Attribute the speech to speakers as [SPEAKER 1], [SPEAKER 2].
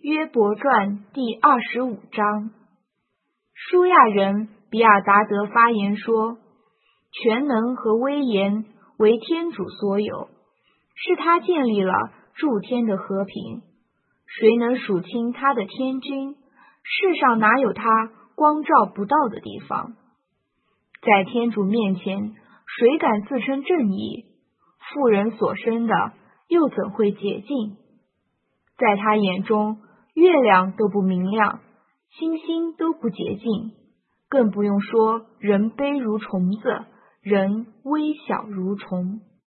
[SPEAKER 1] 约伯传第25章。舒亚人比尔达德发言说，全能和威严为天主所有，是他建立了诸天的和平。谁能数清他的天君？世上哪有他光照不到的地方？在天主面前，谁敢自称正义？妇人所生的，又怎会洁净？在他眼中，月亮都不明亮，星星都不洁净，更不用说人卑如虫子，人微小如虫。